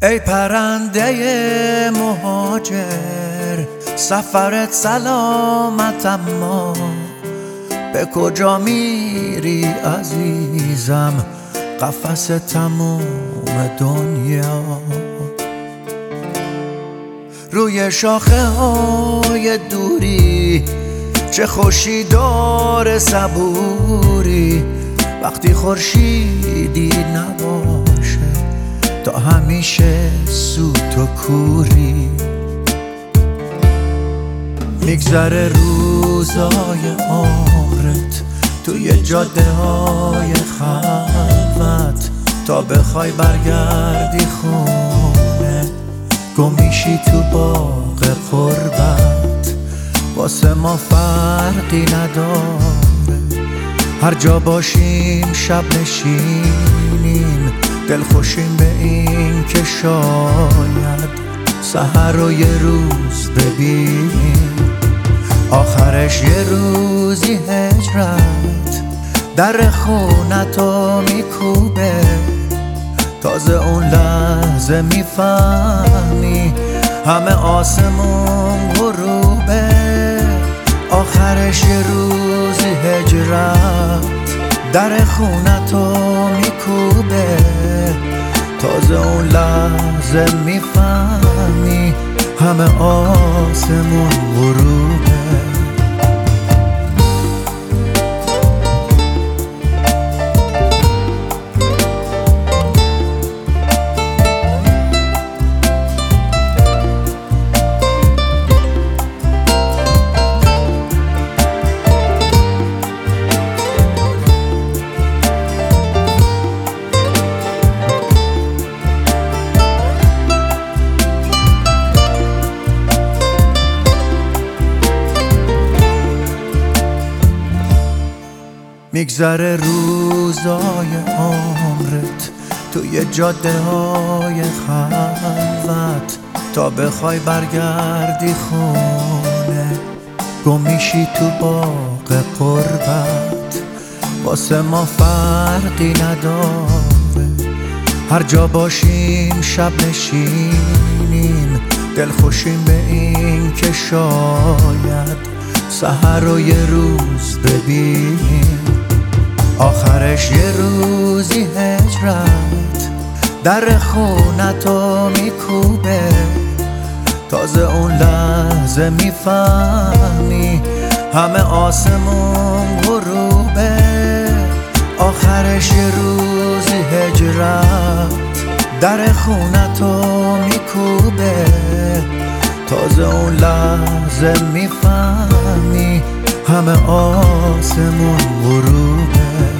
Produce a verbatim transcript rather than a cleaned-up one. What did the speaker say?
ای پرنده مهاجر، سفرت سلامت اما به کجا میری عزیزم؟ قفس تموم دنیا. روی شاخه های دوری چه خوشی داره صبوری، وقتی خورشیدی نباشه تا همیشه سوت و کوری. میگذره روزای عمرت توی جاده های خلوت، تا بخوای برگردی خونه گم میشی تو باغ قربت. واسه ما فرقی نداره، هر جا باشیم شب نشینیم، دل خوشیم به این که شاید سحر رو یه روز ببینیم. آخرش یه روزی هجرت در خونتو میکوبه، تازه اون لحظه میفهمی همه آسمون غروبه. آخرش یه روزی هجرت در خونتو میکوبه، تازه اون لحظه میفهمی همه آسمون غروبه. میگذره روزای عمرت توی جاده های خلوت، تا بخوای برگردی خونه گم میشی تو باغ قربت. واسه ما فرقی نداره، هر جا باشیم شب نشینیم، دل خوشیم به این که شاید سحر رو یه روز ببینیم. آخرش یه روزی هجرت در خونتو میکوبه، تازه اون لحظه میفهمی همه آسمون غروبه. آخرش یه روزی هجرت در خونتو میکوبه، تازه اون لحظه میفهمی همه آسمون غروبه.